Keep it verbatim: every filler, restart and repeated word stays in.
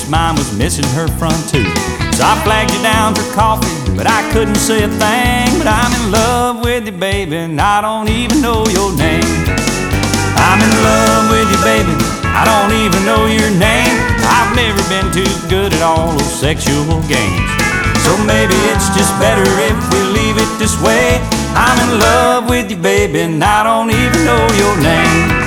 mine was missing her front tooth. So I flagged you down for coffee, but I couldn't say a thing. But I'm in love with you, baby, and I don't even know your name. I'm in love with you, baby, I don't even know your name. I've never been too good at all those sexual games. So maybe it's just better if we leave it this way. I'm in love with you, baby, and I don't even know your name.